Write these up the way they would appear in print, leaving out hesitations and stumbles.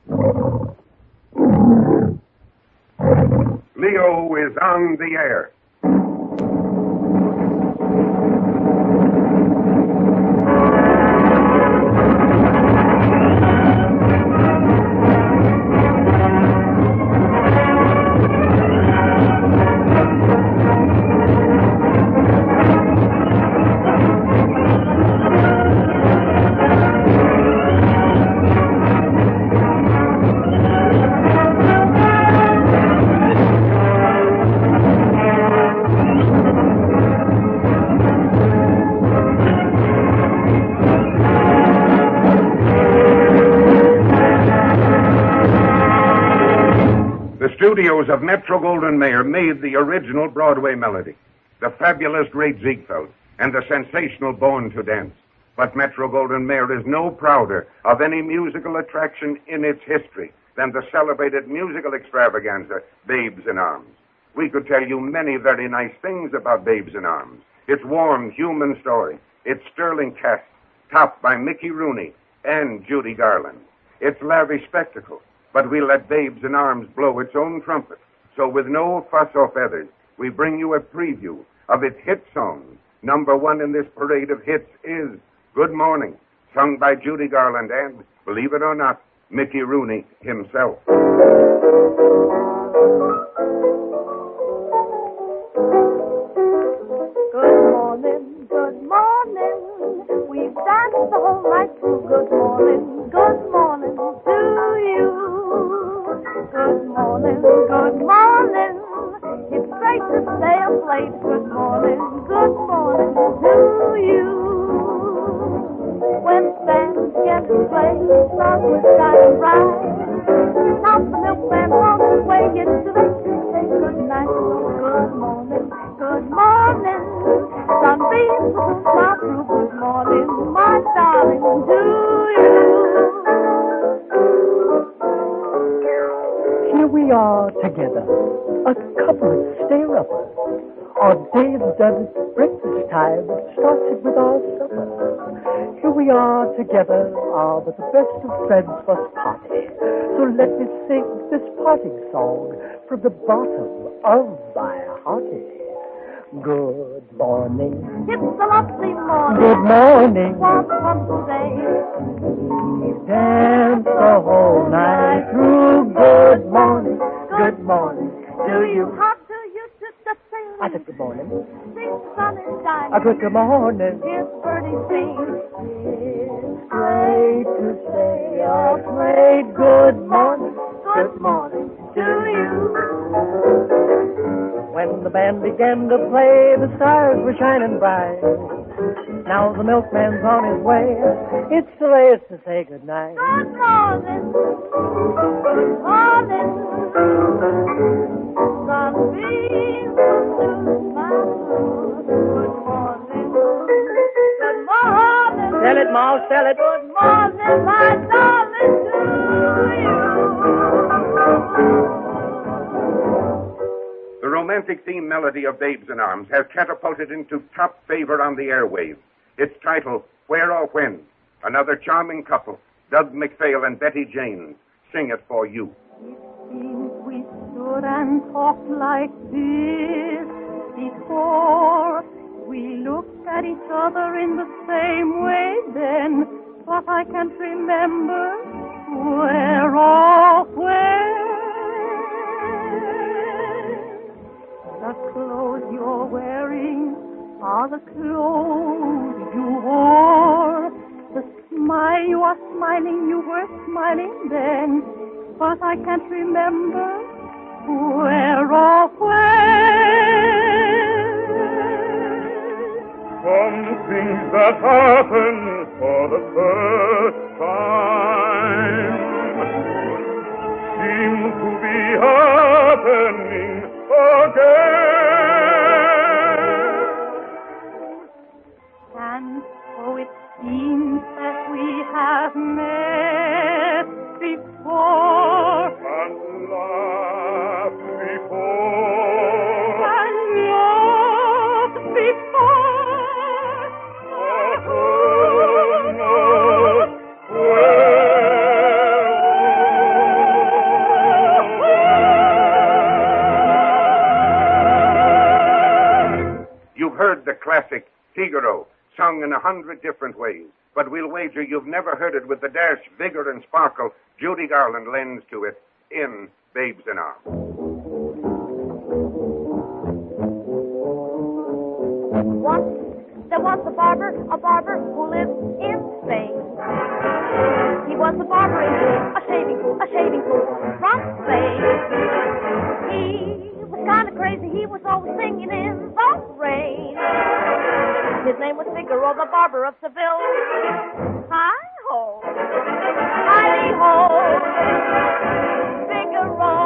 Leo is on the air. The studios of Metro-Goldwyn-Mayer made the original Broadway melody, the fabulous Great Ziegfeld, and the sensational Born to Dance. But Metro-Goldwyn-Mayer is no prouder of any musical attraction in its history than the celebrated musical extravaganza, Babes in Arms. We could tell you many very nice things about Babes in Arms. Its warm, human story, its sterling cast, topped by Mickey Rooney and Judy Garland, its lavish spectacle. But we let Babes in Arms blow its own trumpet. So with no fuss or feathers, we bring you a preview of its hit song. Number one in this parade of hits is Good Morning, sung by Judy Garland and, believe it or not, Mickey Rooney himself. Good morning, we've danced the whole night through. Good morning to you. Good morning, it's great to stay up late. Good morning to you. When bands get to play, stars will shine bright. Now the milkman on his way into the say good night. Good morning, sunbeams will shine through. Good morning, my darling, to you. Here we are together, a couple of stay-uppers. Our day is done at breakfast time. It starts it with our supper. Here we are together, but the best of friends must party. So let me sing this parting song from the bottom of my hearty. Good morning. It's a lovely morning. Good morning. What fun today. We've danced the whole night through. Good morning. Good morning. Do you? How do you do the thing? I said good morning. The sun is shining. A good morning. Here's birdie sing. It's great to say a great good morning. Good morning to you. When the band began to play, the stars were shining bright. Now the milkman's on his way. It's too late to say good night. Good morning. Good morning. Sunbeams will soon smile through. Good morning. Good morning. Sell it, Ma, sell it. Good morning, my darling, to you. The romantic theme melody of Babes in Arms has catapulted into top favor on the airwaves. Its title, Where or When. Another charming couple, Doug McPhail and Betty James, sing it for you. It seems we stood and talked like this before. We looked at each other in the same way then, but I can't remember where or when. The clothes you're wearing are the clothes you wore. The smile you are smiling, you were smiling then, but I can't remember where or when. Some things that happen for the first time seem to be happening again. And so it seems that we have met before. And laughed before. And loved before. Who knows where or classic Figaro, sung in 100 different ways. But we'll wager you've never heard it with the dash, vigor, and sparkle Judy Garland lends to it in Babes in Arms. There was a barber who lived in Spain. He was a barber in a shaving pool from Spain. He was kind of crazy, he was always singing in the rain. His name was Figaro, the barber of Seville. Hi-ho, hi-ho, Figaro.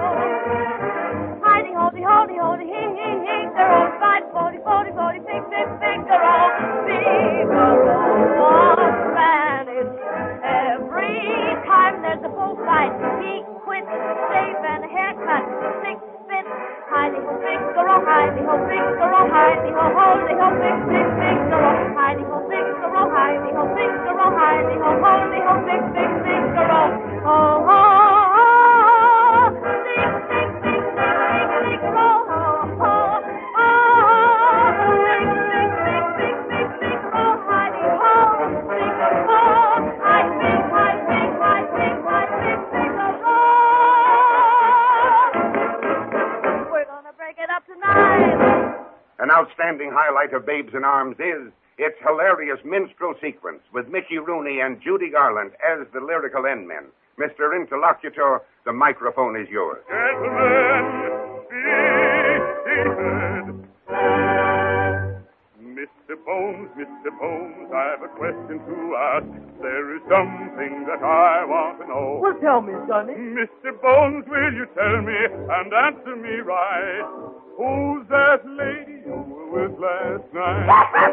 Hi-de-ho-de-ho-de-ho-de, Figaro, 5-40-40-40, Figaro. Figaro was Spanish. Every time there's a bullfight, he quits, shave and a haircut, 6 bits. Hi-de-ho, Figaro, hi-de-ho, Figaro, hi-de-ho, ho-de-ho, Figaro, hi-de-ho, Figaro, hi-de-ho, Figaro, hi-de-ho, ho-de-ho, Figaro, ho-ho, Figaro, An outstanding highlight of Babes in Arms is its hilarious minstrel sequence with Mickey Rooney and Judy Garland as the lyrical end men. Mr. Interlocutor, the microphone is yours. Gentlemen, be seated. Mr. Bones, I have a question to ask. There is something that I want to know. Well, tell me, Sonny. Mr. Bones, will you tell me and answer me right? Who's that lady you were with last night?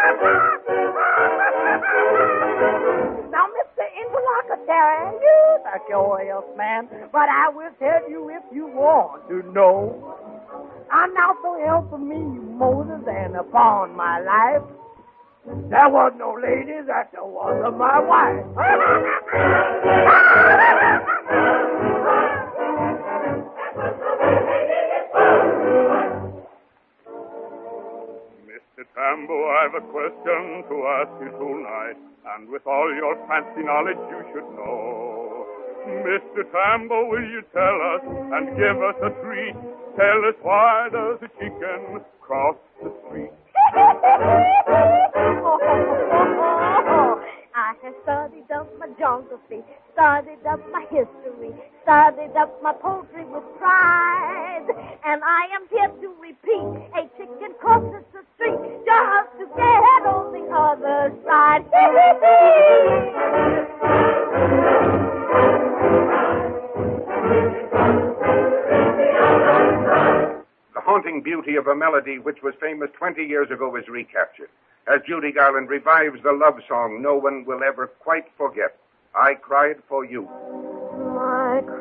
Now, Mr. Interlocutor, you are curious, man, but I will tell you if you want to know. I'm not so help me, Moses, and upon my life, there was no lady that was my wife. Mr. Tambo, I've a question to ask you tonight, and with all your fancy knowledge you should know. Mr. Tambo, will you tell us and give us a treat? Tell us, why does a chicken cross the street? I have studied up my geography, studied up my history, studied up my poetry with pride, and I am here to repeat: a chicken crosses the street just to get on the other side. The haunting beauty of a melody which was famous 20 years ago is recaptured as Judy Garland revives the love song no one will ever quite forget. I Cried for You. I cried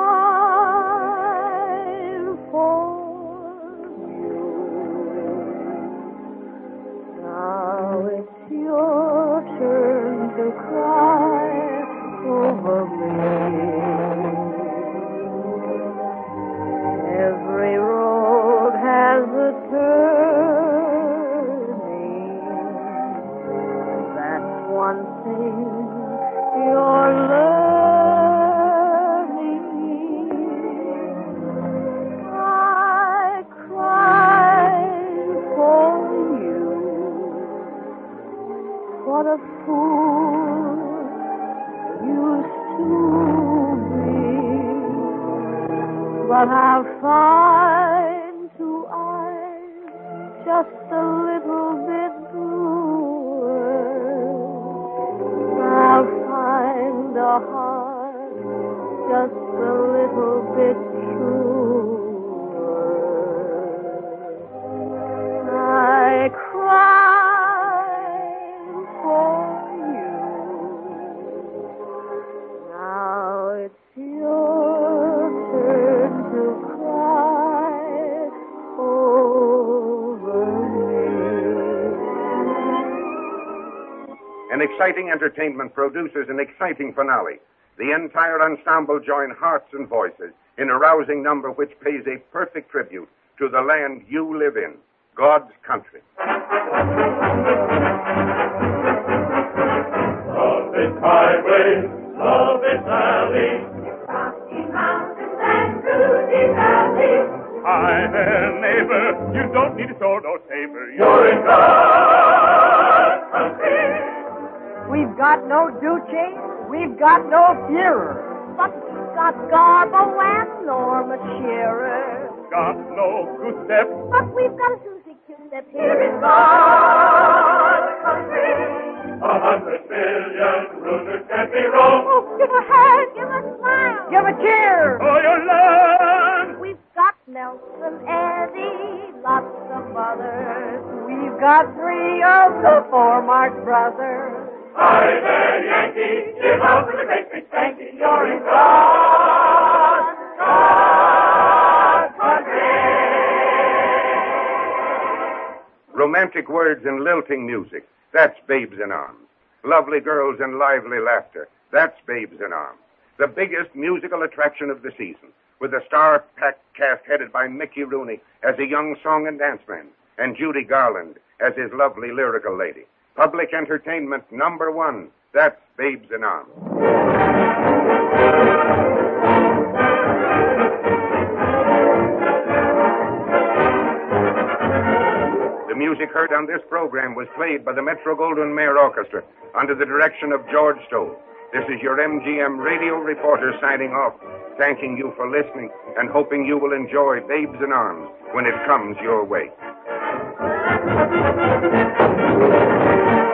for you. Now it's your turn to cry over me. Every road has a turning. That's one thing you're learning. I cried for you. What a fool I used to be. But how fine to eyes just a little bit bluer. I'll find a heart just a little bit truer. I cried for you. Now it's your turn to cry over me. An exciting entertainment produces an exciting finale. The entire ensemble join hearts and voices in a rousing number which pays a perfect tribute to the land you live in. God's country. Love this highway, love this alley. Rocky mountains and through deep valleys. Hi there, neighbor, you don't need a sword or saber. You're in God's country. We've got no Duce, we've got no Führer. But we've got Garbo and Norma Shearer. Got no good step. But we've got a Susie Q-step here in God's country. 100 million rulers can't be wrong. Oh, give a hand, give a smile. Give a cheer! For your land. We've got Nelson, Eddie, lots of others. We've got 3 of the 4 Marx brothers. Hi there, Yankee, give out for the great big Yankee. You're in God's country. Romantic words and lilting music. That's Babes in Arms. Lovely girls and lively laughter. That's Babes in Arms. The biggest musical attraction of the season, with a star-packed cast headed by Mickey Rooney as a young song and dance man, and Judy Garland as his lovely lyrical lady. Public entertainment #1. That's Babes in Arms. The music heard on this program was played by the Metro-Goldwyn-Mayer Orchestra under the direction of George Stoll. This is your MGM radio reporter signing off, thanking you for listening and hoping you will enjoy Babes in Arms when it comes your way.